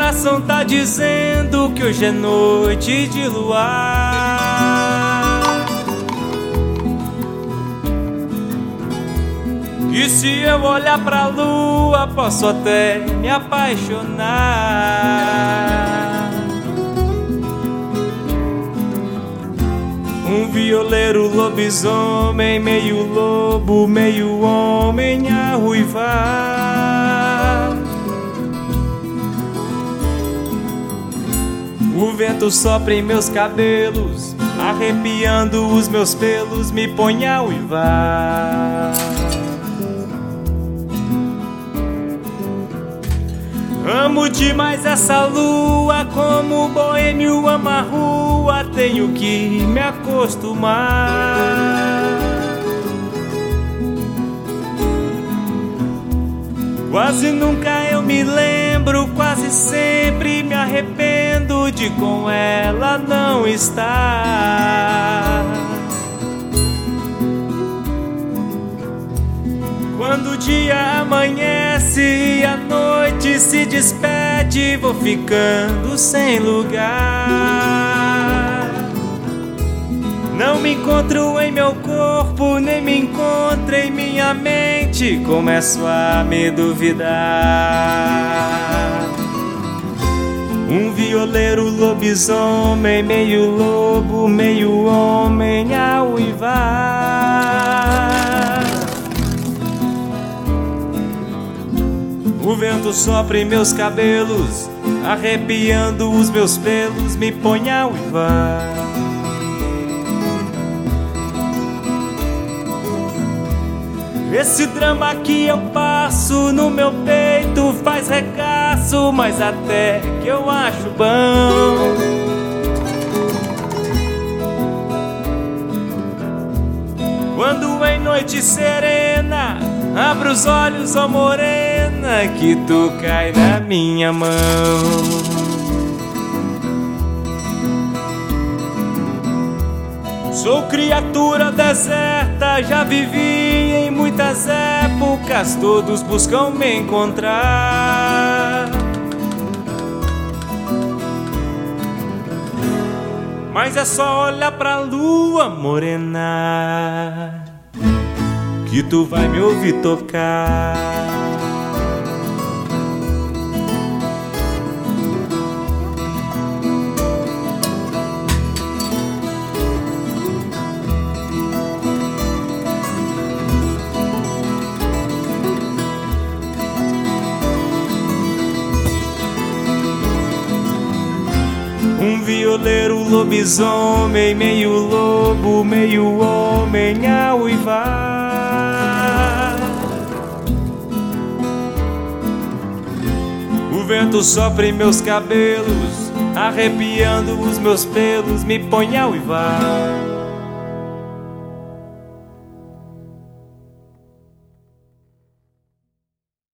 coração tá dizendo que hoje é noite de luar, e se eu olhar pra lua posso até me apaixonar. Um violeiro lobisomem, meio lobo, meio homem a ruivar. O vento sopra em meus cabelos, arrepiando os meus pelos, me põe a uivar. Amo demais essa lua, como o boêmio ama a rua, tenho que me acostumar. Quase nunca eu me lembro, quase sempre me arrependo de com ela não estar. Quando o dia amanhece e a noite se despede, vou ficando sem lugar. Não me encontro em meu corpo, nem me encontro em minha mente, começo a me duvidar. Um violeiro lobisomem, meio lobo, meio homem a uivar. O vento sopra em meus cabelos, arrepiando os meus pelos, me põe a uivar. Esse drama que eu passo no meu peito faz regaço, mas até que eu acho bom. Quando em noite serena abro os olhos, ó morena, que tu cai na minha mão. Sou criatura deserta, já vivi em muitas épocas, todos buscam me encontrar. Mas é só olhar pra lua, morena, que tu vai me ouvir tocar. Um violeiro lobisomem, meio lobo, meio homem a uivar. O vento sopra em meus cabelos, arrepiando os meus pelos, me põe a uivar.